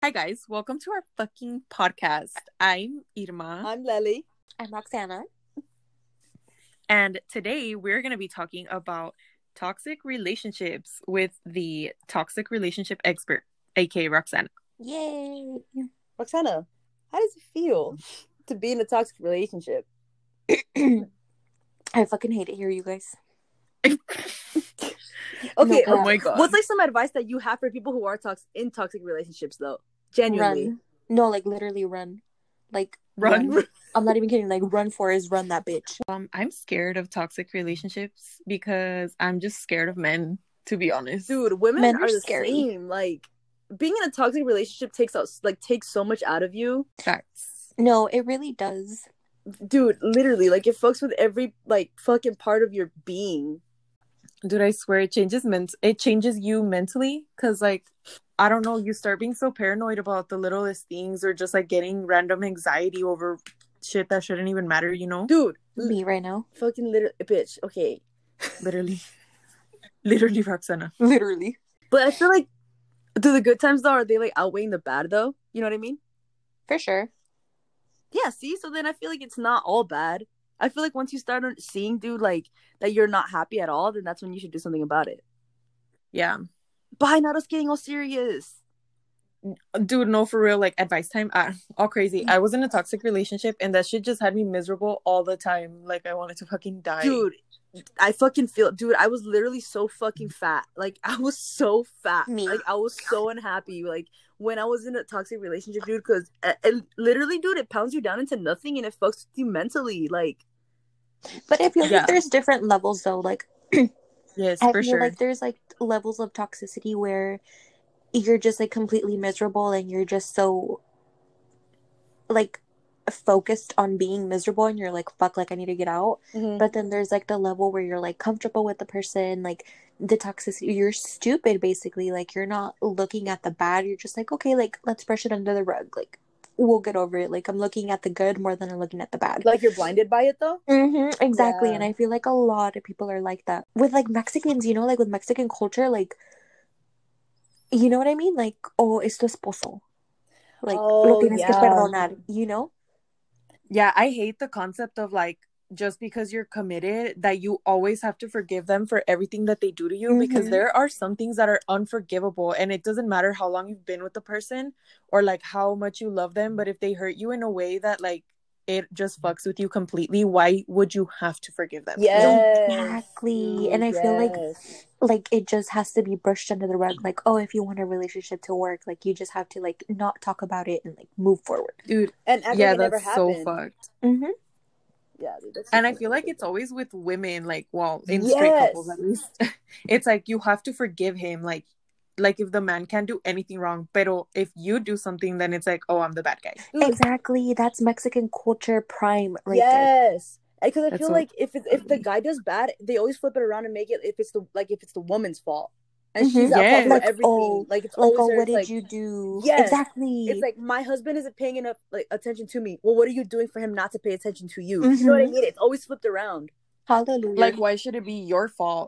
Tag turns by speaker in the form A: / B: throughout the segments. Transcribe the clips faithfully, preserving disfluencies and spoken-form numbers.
A: Hi guys, welcome to our fucking podcast. I'm Irma.
B: I'm Lely.
C: I'm Roxana.
A: And today we're going to be talking about toxic relationships with the toxic relationship expert, aka Roxana.
C: Yay!
B: Roxana, how does it feel to be in a toxic relationship?
C: I fucking hate it here, you guys.
B: Okay,
C: No,
A: oh my god.
B: What's like some advice that you have for people who are toxic in toxic relationships though? Genuinely.
C: Run. No, like literally run. Like
A: Run.
C: run. I'm not even kidding. Like run for is run that bitch.
A: Um, I'm scared of toxic relationships because I'm just scared of men, to be honest.
B: Dude, women
C: Men
B: are,
C: are
B: the
C: scary.
B: same. Like being in a toxic relationship takes out like takes so much out of you.
A: Facts.
C: No, it really does.
B: Dude, literally, like it fucks with every like fucking part of your being.
A: Dude, I swear it changes ment- it changes you mentally because like I don't know, you start being so paranoid about the littlest things or just like getting random anxiety over shit that shouldn't even matter, you know?
B: Dude,
C: Me right now.
B: fucking literally, bitch. Okay,
A: Literally. Literally, Roxana.
C: Literally.
B: but I feel like, do the good times though are they like outweighing the bad though? You know what I mean?
C: For sure.
B: Yeah. See, so then I feel like it's not all bad. I feel like once you start seeing, dude, like that you're not happy at all, then that's when you should do something about it.
A: Yeah.
B: Bye, not us getting all serious.
A: Dude, no, for real, like advice time. Uh, all crazy. I was in a toxic relationship and that shit just had me miserable all the time. Like I wanted to fucking die.
B: Dude, I fucking feel, dude, I was literally so fucking fat. Like I was so fat.
C: Me.
B: Like I was so unhappy. Like when I was in a toxic relationship, dude, because it, it, literally, dude, it pounds you down into nothing and it fucks with you mentally. Like,
C: But I feel
A: Yeah.
C: like there's different levels though. Like
A: Yes,
C: I
A: for
C: feel
A: sure.
C: like there's like levels of toxicity where you're just like completely miserable and you're just so like focused on being miserable and you're like fuck, like I need to get out.
B: mhm.
C: But then there's like the level where you're like comfortable with the person, like the toxicity, you're stupid basically, like you're not looking at the bad, you're just like okay, like let's brush it under the rug, like we'll get over it, like I'm looking at the good more than I'm looking at the bad.
B: Like you're blinded by it though.
C: Mm-hmm, exactly.
B: Yeah.
C: And I feel like a lot of people are like that with like Mexicans, you know, like with Mexican culture, like you know what I mean, like oh, es tu esposo, like lo
B: Oh,
C: tienes que
B: yeah.
C: perdonar, you know.
A: Yeah, I hate the concept of like just because you're committed that you always have to forgive them for everything that they do to you, because
C: Mhm.
A: there are some things that are unforgivable and it doesn't matter how long you've been with the person or like how much you love them, but if they hurt you in a way that like it just fucks with you completely, why would you have to forgive them?
B: Yes.
C: Exactly.
B: Dude,
C: And I feel like
B: yes.
C: like it just has to be brushed under the rug, like oh, if you want a relationship to work, like you just have to like not talk about it and like move forward.
A: Dude,
B: And act
A: yeah,
B: like it never
A: that's so
B: happened.
A: fucked.
C: Mm-hmm.
B: Yeah, dude, that's
A: And I
B: super
A: feel like
B: stupid.
A: it's always with women, like, well, in straight couples
B: Yes.
A: at least. It's like you have to forgive him, like, like if the man can't do anything wrong, pero if you do something, then it's like, oh, I'm the bad guy.
B: Dude,
C: Exactly. That's Mexican culture prime right there.
B: yes. Because I
A: That's
B: feel
A: so
B: like if it's, if the
A: funny.
B: guy does bad, they always flip it around and make it if it's the like if it's the woman's fault. And
C: Mhm.
B: she's at fault
A: Yes.
B: for
C: Like
B: everything.
C: oh,
B: Like it's
C: like
B: always
C: oh,
B: there.
C: what
B: It's
C: did
B: like,
C: you do?
B: yes.
C: Exactly.
B: It's like my husband isn't paying enough like attention to me. Well, what are you doing for him not to pay attention to you? You know what I
C: Mhm.
B: mean? It's always flipped around.
C: Hallelujah.
A: Like, why should it be your fault?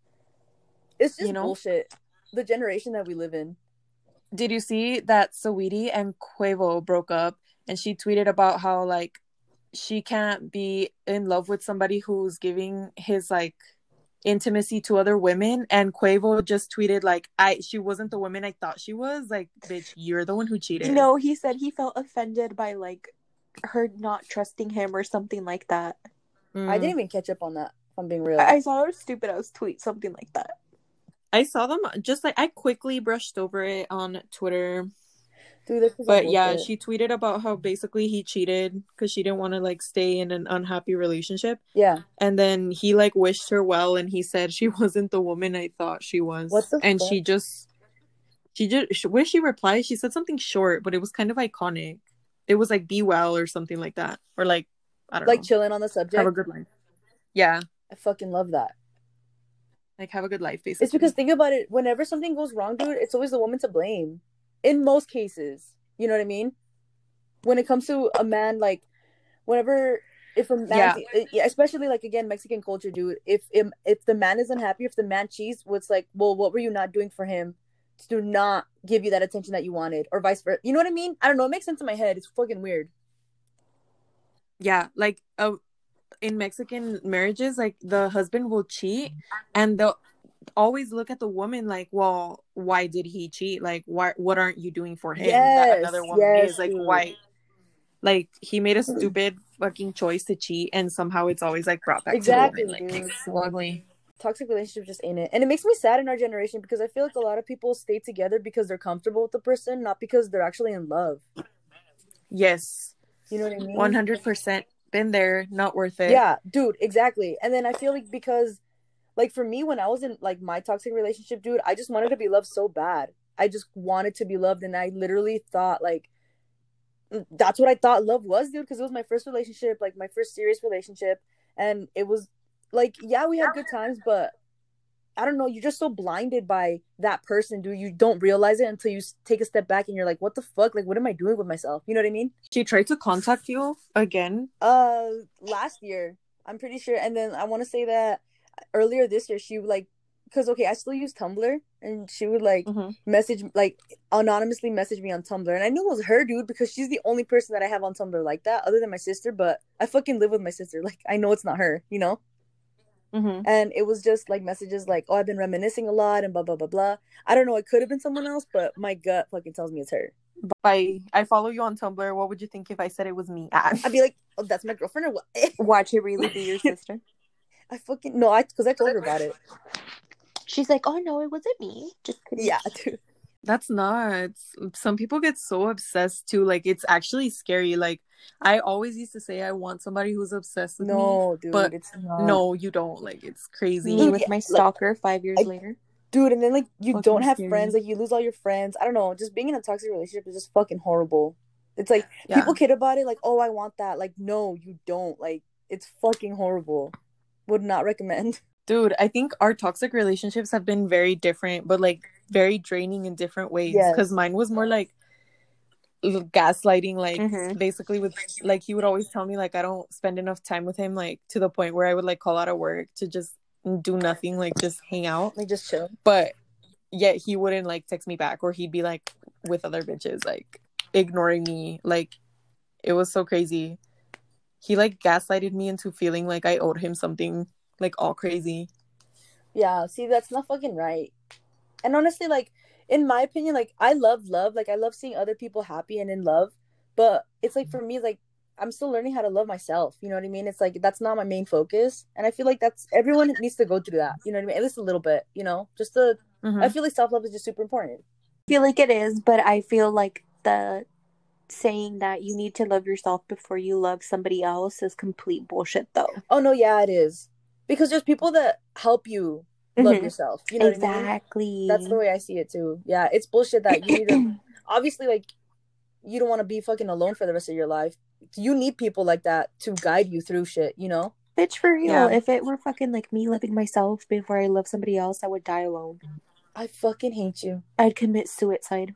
B: It's just
A: You know?
B: bullshit. The generation that we live in.
A: Did you see that Saweetie and Quavo broke up and she tweeted about how, like, she can't be in love with somebody who's giving his, like, intimacy to other women, and Quavo just tweeted like I she wasn't the woman I thought she was. Like, bitch, you're the one who cheated.
C: No, he said he felt offended by like her not trusting him or something like that.
A: Mm.
B: I didn't even catch up on that, if I'm being real.
C: I, I saw her stupid ass tweet, something like that.
A: I saw them just like I quickly brushed over it on Twitter.
B: Dude, this is
A: But yeah, she tweeted about how basically he cheated because she didn't want to like stay in an unhappy relationship.
B: Yeah.
A: And then he like wished her well and he said she wasn't the woman I thought she was.
B: What the
A: and
B: fuck?
A: she just she just where she replied, she said something short, but it was kind of iconic. It was like be well or something like that. Or like I don't
B: like
A: know.
B: chilling on the subject.
A: Have a good life. Yeah.
B: I fucking love that.
A: Like have a good life, basically.
B: It's because think about it, whenever something goes wrong, dude, it's always the woman to blame. In most cases. You know what I mean? When it comes to a man, like whenever if a man yeah. especially like again Mexican culture, dude, if, if if the man is unhappy, if the man cheats, what's like, well, what were you not doing for him to not give you that attention that you wanted, or vice versa. You know what I mean? I don't know. It makes sense in my head. It's fucking weird.
A: Yeah, like uh, in Mexican marriages, like the husband will cheat, and they'll always look at the woman like, well, why did he cheat? Like, why? What aren't you doing for him
B: Yes,
A: that another woman
B: yes,
A: is? Like,
B: dude.
A: why? Like, he made a stupid fucking choice to cheat, and somehow it's always like brought back
B: Exactly,
A: to the woman. Like,
B: dude.
A: it's so ugly.
B: Toxic relationship just ain't it. And it makes me sad in our generation because I feel like a lot of people stay together because they're comfortable with the person, not because they're actually in love.
A: Yes.
B: You know what I mean?
A: one hundred percent been there, not worth it.
B: Yeah, dude, exactly. And then I feel like because, like, for me, when I was in, like, my toxic relationship, dude, I just wanted to be loved so bad. I just wanted to be loved, and I literally thought, like, that's what I thought love was, dude, because it was my first relationship, like, my first serious relationship, and it was, like, yeah, we had good times, but I don't know, you're just so blinded by that person, dude. You don't realize it until you take a step back and you're like, what the fuck? Like, what am I doing with myself? You know what I mean?
A: She tried to contact you again?
B: Uh, last year, I'm pretty sure. And then I want to say that earlier this year, she would, like, because, okay, I still use Tumblr, and she would, like,
A: mm-hmm.
B: message, like, anonymously message me on Tumblr. And I knew it was her, dude, because she's the only person that I have on Tumblr like that, other than my sister. But I fucking live with my sister. Like, I know it's not her, you know?
A: Mm-hmm.
B: And it was just like messages like, oh, I've been reminiscing a lot and blah blah blah blah. I don't know, it could have been someone else, but my gut fucking tells me it's her.
A: I I follow you on Tumblr. What would you think if I said it was me?
B: I'd be like, oh, that's my girlfriend or what?
C: Watch it really be your sister.
B: I fucking no, I because I told her about it.
C: She's like, oh no, it wasn't me. Just kidding.
B: Yeah, dude.
A: That's nuts. Some people get so obsessed too. Like, it's actually scary. Like, I always used to say I want somebody who's obsessed with
B: no,
A: me.
B: No, dude,
A: but
B: it's not.
A: No, you don't. Like, it's crazy.
C: Me with my stalker like, five years
B: I,
C: later.
B: Dude, and then, like, you fucking don't have
C: scary.
B: friends. Like, you lose all your friends. I don't know. Just being in a toxic relationship is just fucking horrible. It's like, yeah. People kid about it. Like, oh, I want that. Like, no, you don't. Like, it's fucking horrible. Would not recommend.
A: Dude, I think our toxic relationships have been very different, but, like, very draining in different ways. Because yes. Mine was more, like, gaslighting, like, mm-hmm. basically with, like, he would always tell me, like, I don't spend enough time with him, like, to the point where I would, like, call out of work to just do nothing, like, just hang out.
B: Like, just chill.
A: But yet he wouldn't, like, text me back, or he'd be, like, with other bitches, like, ignoring me. Like, it was so crazy. He, like, gaslighted me into feeling like I owed him something, like, all crazy.
B: Yeah, see, that's not fucking right. And honestly, like, in my opinion, like, I love love. Like, I love seeing other people happy and in love. But it's, like, for me, like, I'm still learning how to love myself. You know what I mean? It's, like, that's not my main focus. And I feel like that's, everyone needs to go through that. You know what I mean? At least a little bit, you know? Just to, mm-hmm. I feel like self-love is just super important.
C: I feel like it is, but I feel like the saying that you need to love yourself before you love somebody else is complete bullshit, though.
B: Oh, no, yeah, it is. Because there's people that help you love mm-hmm. yourself. You know
C: exactly.
B: What I mean? That's the way I see it too. Yeah, it's bullshit that you need to obviously, like, you don't want to be fucking alone for the rest of your life. You need people like that to guide you through shit, you know?
C: Bitch, for real. Yeah. If it were fucking like me loving myself before I love somebody else, I would die alone.
B: I fucking hate you.
C: I'd commit suicide.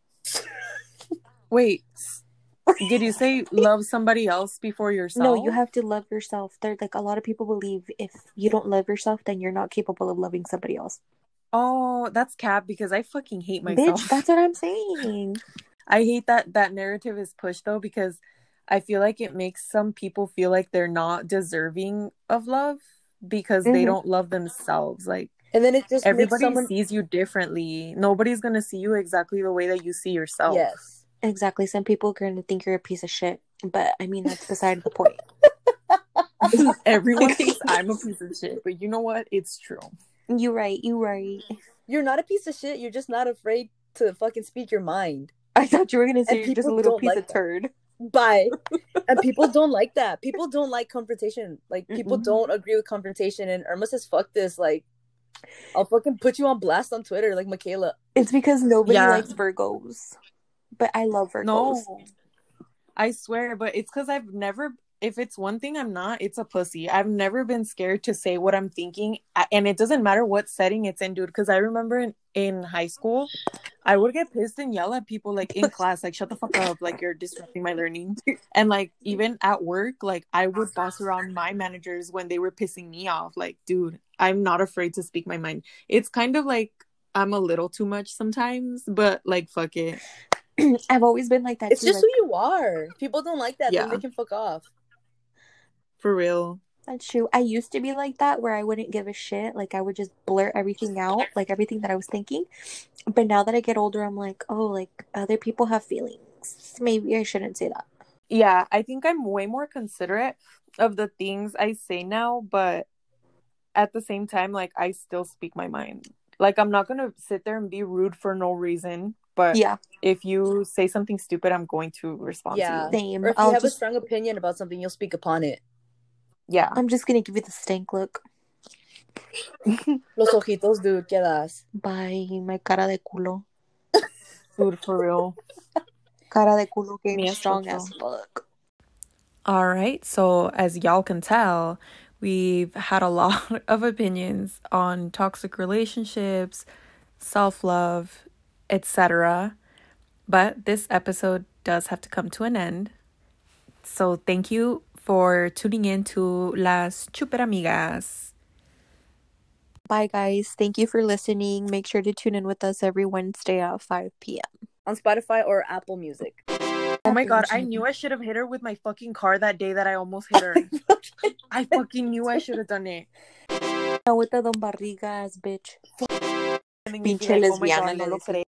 A: Wait. Did you say love somebody else before yourself?
C: No, you have to love yourself. There, like, a lot of people believe if you don't love yourself, then you're not capable of loving somebody else.
A: Oh, that's cap, because I fucking hate myself.
C: Bitch, that's what I'm saying.
A: I hate that that narrative is pushed, though, because I feel like it makes some people feel like they're not deserving of love because mm-hmm. they don't love themselves. Like,
B: and then it just
A: everybody
B: someone...
A: sees you differently. Nobody's gonna see you exactly the way that you see yourself.
B: Yes.
C: Exactly. Some people are going to think you're a piece of shit, but I mean, that's beside the point.
A: Everyone thinks I'm a piece of shit, but you know what? It's true.
C: You right. You right.
B: You're not a piece of shit. You're just not afraid to fucking speak your mind.
C: I thought you were going to say you're just a little piece like of turd.
B: Bye. And people don't like that. People don't like confrontation. Like, people mm-mm. don't agree with confrontation. And Irma says, fuck this. Like, I'll fucking put you on blast on Twitter, like Michaela.
C: It's because nobody yeah. likes Virgos. But I love Virgos.
A: No, I swear, but it's because I've never, if it's one thing I'm not, it's a pussy. I've never been scared to say what I'm thinking. And it doesn't matter what setting it's in, dude. Because I remember in, in high school, I would get pissed and yell at people, like, in class, like, shut the fuck up, like, you're disrupting my learning. And, like, even at work, like, I would boss around my managers when they were pissing me off. Like, dude, I'm not afraid to speak my mind. It's kind of like I'm a little too much sometimes, but like, fuck it.
C: I've always been like that
B: It's
C: too.
B: just
C: like,
B: who you are. If people don't like that,
A: Yeah.
B: then they can fuck off.
A: For real.
C: That's true. I used to be like that where I wouldn't give a shit. Like I would just blurt everything out, like everything that I was thinking. But now that I get older, I'm like, oh, like other people have feelings. Maybe I shouldn't say that.
A: Yeah, I think I'm way more considerate of the things I say now, but at the same time, like, I still speak my mind. Like, I'm not gonna sit there and be rude for no reason, but
C: Yeah,
A: if you say something stupid, I'm going to respond
B: Yeah.
A: to you.
C: same.
B: Or if you
C: I'll
B: have
C: just,
B: a strong opinion about something, you'll speak upon it.
A: Yeah.
C: I'm just gonna give you the stank look.
B: Los ojitos, dude, ¿qué das?
C: Bye, my cara de culo.
A: Dude, for real.
C: Cara de culo game
A: Me as
C: strong
A: chocho.
C: as fuck.
A: All right, so as y'all can tell, we've had a lot of opinions on toxic relationships, self-love, et cetera. But this episode does have to come to an end. So thank you for tuning in to Las Chuper Amigas.
C: Bye, guys. Thank you for listening. Make sure to tune in with us every Wednesday at five p.m.
B: On Spotify or Apple Music.
A: Oh my god, I knew I should have hit her with my fucking car that day that I almost hit her. I fucking knew I should have done it.
C: Ahorita don barriga ass bitch.
A: And then you'd be
C: Pinche
A: like, oh my
C: lesbiana,
A: god, no
C: le
A: lo
C: decía.
A: creo.